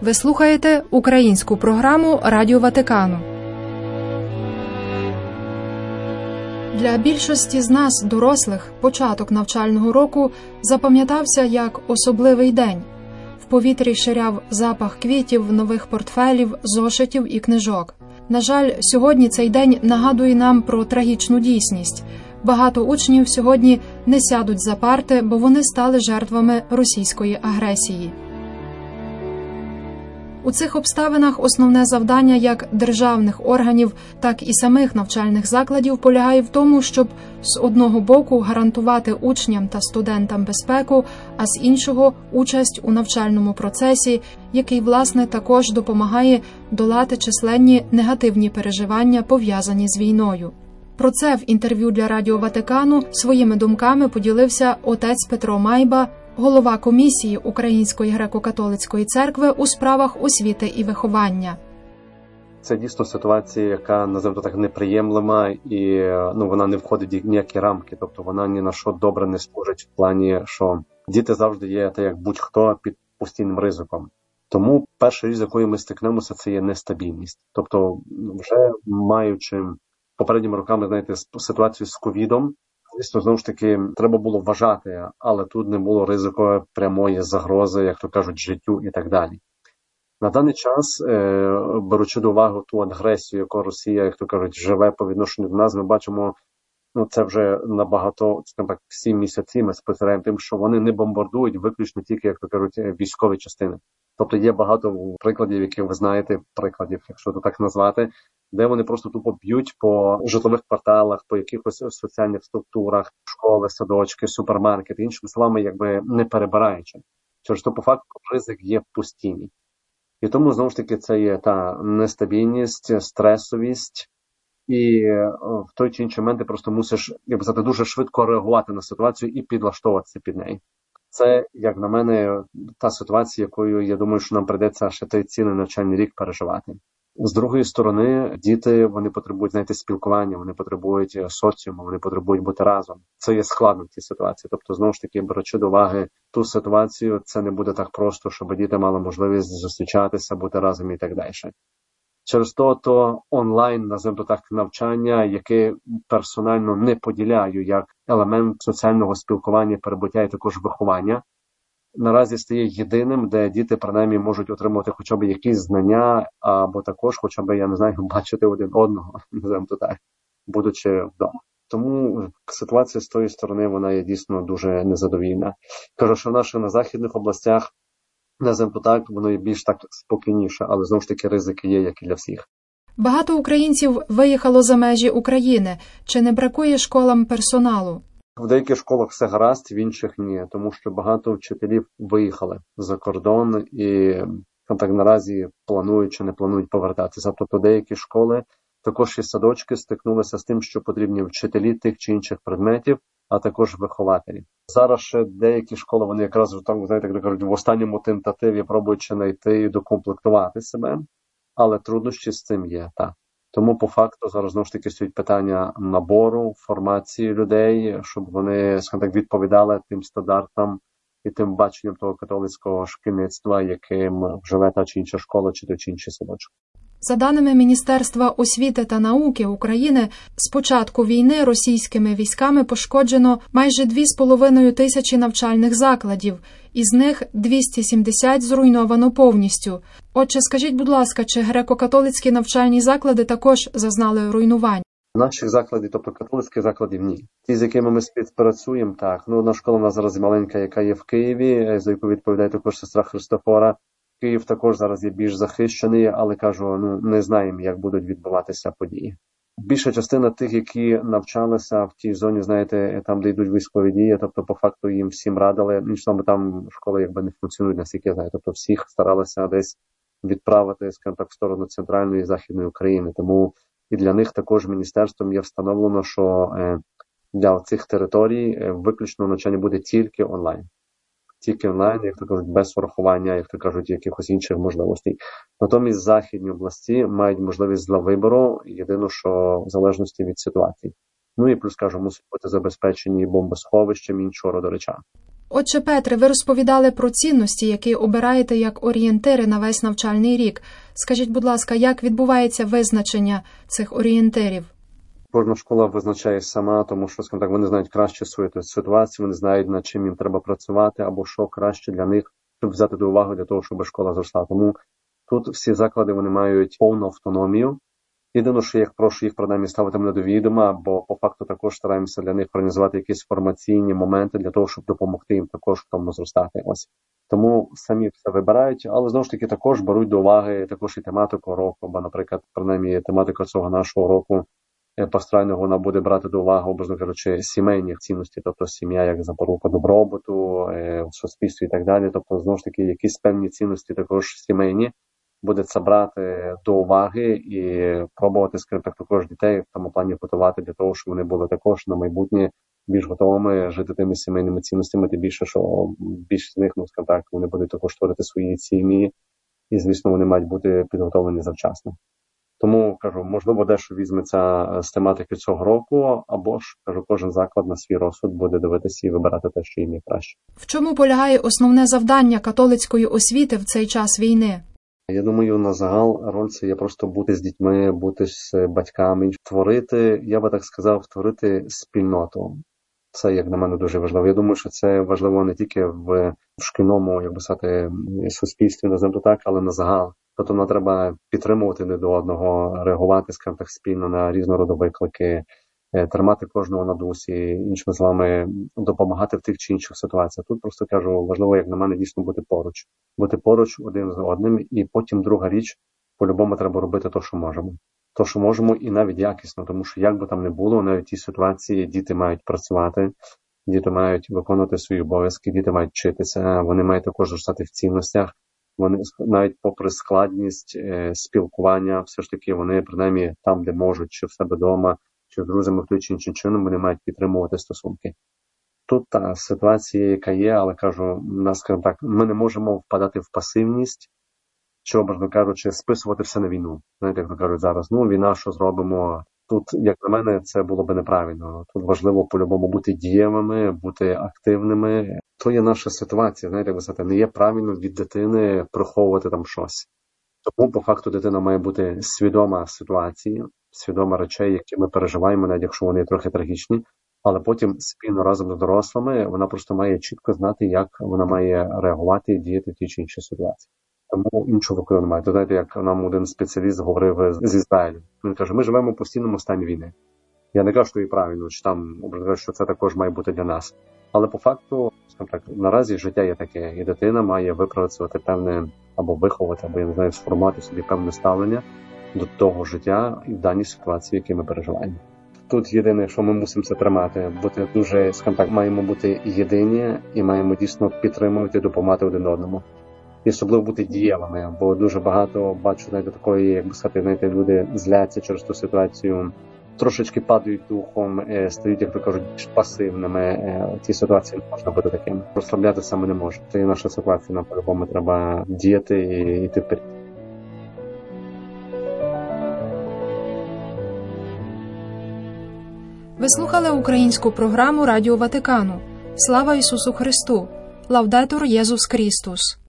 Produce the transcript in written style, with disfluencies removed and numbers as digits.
Ви слухаєте українську програму Радіо Ватикану. Для більшості з нас, дорослих, початок навчального року запам'ятався як особливий день. В повітрі ширяв запах квітів, нових портфелів, зошитів і книжок. На жаль, сьогодні цей день нагадує нам про трагічну дійсність. Багато учнів сьогодні не сядуть за парти, бо вони стали жертвами російської агресії. У цих обставинах основне завдання як державних органів, так і самих навчальних закладів полягає в тому, щоб з одного боку гарантувати учням та студентам безпеку, а з іншого – участь у навчальному процесі, який, власне, також допомагає долати численні негативні переживання, пов'язані з війною. Про це в інтерв'ю для Радіо Ватикану своїми думками поділився отець Петро Майба, голова комісії Української греко-католицької церкви у справах освіти і виховання. Це дійсно ситуація, яка, називаємо так, неприємлива і вона не входить в ніякі рамки. Тобто вона ні на що добре не служить в плані, що діти завжди є, так як будь-хто, під постійним ризиком. Тому перша річ, з якою ми стикнемося, це є нестабільність. Тобто вже маючи попередніми роками, знаєте, ситуацію з ковідом, звісно, знову ж таки, треба було вважати, але тут не було ризику прямої загрози, як то кажуть, життю і так далі. На даний час, беручи до уваги ту агресію, яку Росія, як то кажуть, живе по відношенню до нас, ми бачимо, це вже набагато, так, 7 місяців ми спостерігаємо тим, що вони не бомбардують виключно тільки, як то кажуть, військові частини. Тобто є багато прикладів, які ви знаєте, якщо то так назвати, де вони просто тупо б'ють по житлових кварталах, по якихось соціальних структурах, школи, садочки, супермаркети, іншими словами, якби не перебираючи. Через то, по факту, ризик є постійний. І тому, знову ж таки, це є та нестабільність, стресовість, і в той чи інший момент ти просто мусиш, як би сказати, дуже швидко реагувати на ситуацію і підлаштовуватися під неї. Це, як на мене, та ситуація, якою, я думаю, що нам прийдеться ще той цілий навчальний рік переживати. З другої сторони, діти, вони потребують, знаєте, спілкування, вони потребують соціуму, вони потребують бути разом. Це є складно в цій ситуації. Тобто, знову ж таки, беручи до уваги ту ситуацію, це не буде так просто, щоб діти мали можливість зустрічатися, бути разом і так далі. Через то онлайн, називаємо так, навчання, яке персонально не поділяю як елемент соціального спілкування, перебуття і також виховання, наразі стає єдиним, де діти, принаймні, можуть отримувати хоча б якісь знання, або також хоча б, я не знаю, бачити один одного, називаємо то так, будучи вдома. Тому ситуація з тої сторони, вона є дійсно дуже незадовільна. Кажу, що на західних областях, називаємо то так, воно є більш так спокійніше, але знову ж таки ризики є, як і для всіх. Багато українців виїхало за межі України. Чи не бракує школам персоналу? В деяких школах все гаразд, в інших ні, тому що багато вчителів виїхали за кордон і так наразі планують чи не планують повертатися. Тобто деякі школи, також і садочки стикнулися з тим, що потрібні вчителі тих чи інших предметів, а також вихователі. Зараз ще деякі школи, вони якраз, там, знаєте, як кажуть, в останньому тентативі пробують чи знайти і докомплектувати себе, але труднощі з цим є, так. Тому, по факту, зараз, знову ж таки, стоїть питання набору, формації людей, щоб вони, скажімо так, відповідали тим стандартам і тим баченням того католицького шкільництва, яким живе та чи інша школа, чи той чи інший садочок. За даними Міністерства освіти та науки України, з початку війни російськими військами пошкоджено майже 2,5 тисячі навчальних закладів, із них 270 зруйновано повністю. Отже, скажіть, будь ласка, чи греко-католицькі навчальні заклади також зазнали руйнувань? Наших закладів, тобто католицьких закладів, ні. Ті, з якими ми співпрацюємо, так. Одна школа у нас зараз маленька, яка є в Києві, за яку відповідає також сестра Христофора. Київ також зараз є більш захищений, але, кажу, не знаємо, як будуть відбуватися події. Більша частина тих, які навчалися в тій зоні, знаєте, там, де йдуть військові дії, тобто, по факту, їм всім радили, нічого там школи якби не функціонують, наскільки я знаю, тобто всіх старалися десь відправити, скажімо так, в сторону центральної і західної України. Тому і для них також міністерством є встановлено, що для цих територій виключно навчання буде тільки онлайн. Тільки онлайн, як то кажуть, без врахування, як то кажуть, якихось інших можливостей. Натомість західні області мають можливість для вибору, єдине, що в залежності від ситуації. Ну і плюс, кажу, мусить бути забезпечені бомбосховищем і іншого роду речами. Отче Петре, ви розповідали про цінності, які обираєте як орієнтири на весь навчальний рік. Скажіть, будь ласка, як відбувається визначення цих орієнтирів? Кожна школа визначає сама, тому що, скажімо так, вони знають краще свою ситуацію, вони знають, над чим їм треба працювати, або що краще для них, щоб взяти до уваги для того, щоб школа зросла. Тому тут всі заклади, вони мають повну автономію. Єдине, що я прошу їх, принаймні, ставити мене до відома, бо по факту також стараємося для них організувати якісь формаційні моменти для того, щоб допомогти їм також в тому зростати. Ось. Тому самі все вибирають, але знову ж таки також беруть до уваги також і тематику року, бо, наприклад, принаймні тематика цього нашого року пасторального, вона буде брати до уваги, образно кажучи, сімейні цінності, тобто сім'я як запорука добробуту, в суспільстві і так далі. Тобто, знову ж таки, якісь певні цінності також сімейні буде це брати до уваги і пробувати, скажімо так, також дітей в тому плані готувати для того, щоб вони були також на майбутнє більш готовими жити тими сімейними цінностями, тим більше, що більшість з них, ну, скажімо так, вони будуть також створити свої сім'ї, і, звісно, вони мають бути підготовлені завчасно. Тому, кажу, можливо, дещо візьметься з тематики цього року, або ж, кажу, кожен заклад на свій розсуд буде дивитися і вибирати те, що їм є краще. В чому полягає основне завдання католицької освіти в цей час війни? Я думаю, на загал роль це є просто бути з дітьми, бути з батьками, творити, я би так сказав, творити спільноту. Це, як на мене, дуже важливо. Я думаю, що це важливо не тільки в шкільному, як би сказати, суспільстві, називаємо так, але на загал. Тобто нам треба підтримувати не до одного, реагувати, скажімо так, спільно на різного виклики, тримати кожного на дусі, іншими словами, допомагати в тих чи інших ситуаціях. Тут просто кажу, важливо, як на мене, дійсно бути поруч. Бути поруч один з одним, і потім друга річ, по-любому треба робити те, що можемо. То, що можемо, і навіть якісно, тому що як би там не було, навіть в тій ситуації діти мають працювати, діти мають виконувати свої обов'язки, діти мають вчитися, вони мають також зростати в цінностях. Вони навіть попри складність спілкування, все ж таки вони принаймні там, де можуть, чи в себе вдома, чи з друзями в той чи іншим чином, вони мають підтримувати стосунки. Тут та ситуація, яка є, але кажу, скажімо так, ми не можемо впадати в пасивність, чи, образно кажучи, списувати все на війну. Знаєте, як то кажуть зараз, війна, що зробимо? Тут, як на мене, це було би неправильно. Тут важливо по-любому бути дієвими, бути активними. То є наша ситуація, знаєте, як би сказати, не є правильно від дитини приховувати там щось. Тому, по факту, дитина має бути свідома ситуації, свідома речей, які ми переживаємо, навіть якщо вони трохи трагічні, але потім спільно разом з дорослими вона просто має чітко знати, як вона має реагувати і діяти в тій чи іншій ситуації. Тому іншого виходу немає. То знаєте, як нам один спеціаліст говорив з Ізраїлю. Він каже, ми живемо в постійному стані війни. Я не кажу, що і правильно, чи там, що це також має бути для нас. Але по факту, скажімо так, наразі життя є таке, і дитина має випрацювати певне, або виховати, або, я не знаю, сформувати собі певне ставлення до того життя і в даній ситуації, які ми переживаємо. Тут єдине, що ми мусимо це тримати, бути дуже, скажімо так, маємо бути єдині і маємо дійсно підтримувати, допомагати один одному. І особливо бути дієвими, бо дуже багато бачу, знаєте, такої, як би сказати, знаєте, люди зляться через ту ситуацію, трошечки падають духом, стають, як то кажуть, більш пасивними. В цій ситуації не можна бути таким. Розслаблятися ми не можемо. Це і наша ситуація, нам по-любому треба діяти і йти вперед. Ви слухали українську програму Радіо Ватикану. Слава Ісусу Христу! Лаудетур Єсус Христос!